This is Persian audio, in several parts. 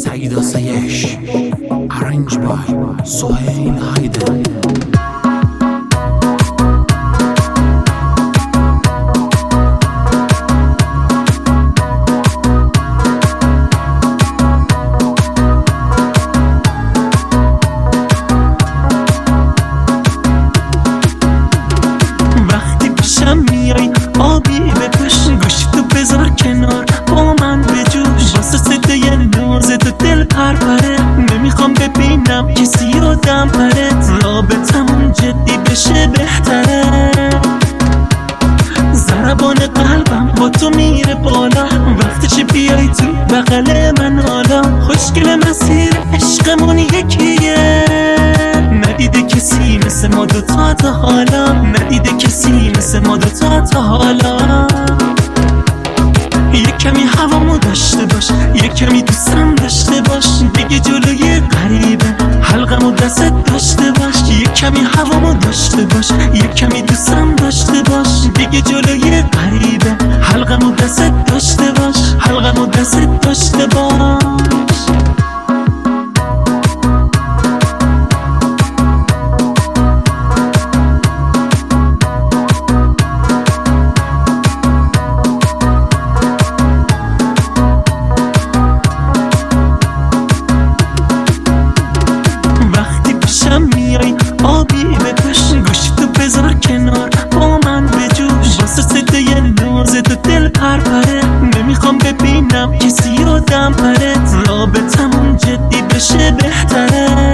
سعید آسایش Arranged by سهیل هایدر. وقتی پیشم میای آبی بپوش، گوشتو بذار کنار با من بجوش، واسه صدای نازت و دل پرپره، نمیخوام ببینم کسی آدم پرت، رابطمون جدی بشه بهتره. ضربان قلبم با تو میره بالا، وقتی چه بیای تو بغل من حالا، خوشگل مسیر عشقمون یکیه، ندیده کسی مثل ما دوتا تا حالا، ندیده کسی مثل ما دوتا تا حالا. یک کمی هوامو داشته باش، یک کمی دوستم داشته باش، دیگه جلوی غریبه حلقمو دستت داشته باش، یک کمی هوامو داشته باش، یک کمی دوستم داشته باش، دیگه جلوی غریبه حلقمو دستت داشته باش، حلقمو دستت داشته باش. میای آبی بپوش، گوشتو بذار کنار با من بجوش، واسه صدای نازت و دل پرپره، نمیخوام ببینم کسی آدم پرت، رابطمون جدی بشه بهتره.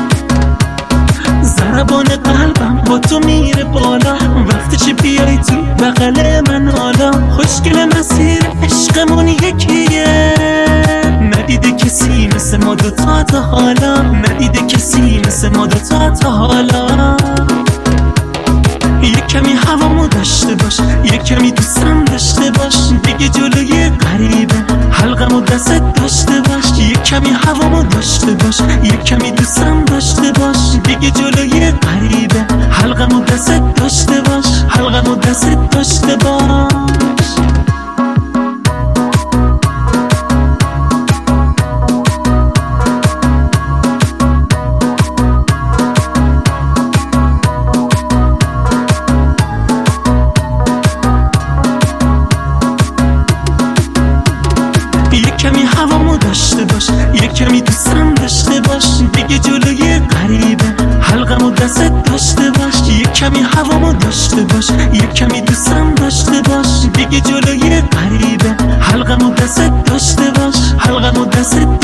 ضربان قلبم با تو میره بالا، وقتی چه بیای تو بغل من حالا، خوشگل مسیر عشقمون یکیه، ندیده کسی مثل ما دوتا تا حالا، ندیده کسی مثل ما دوتا تا حالا. یک کمی هوامو داشته باش، یک کمی دوستم داشته باش، دیگه جلوی غریبه حلقمو دستت داشته باش، یک کمی هوامو داشته باش، یک کمی دوستم داشته باش، دیگه جلوی غریبه حلقمو دستت داشته باش، حلقمو دستت داشته باش. یک کمی هوامو داشته باش، یک کمی دوستم داشته باش، دیگه جلوی غریبه حلقمو دستت داشته باش، یک کمی هوامو داشته باش، یک کمی دوستم داشته باش، دیگه جلوی غریبه حلقمو دستت داشته باش، حلقمو دستت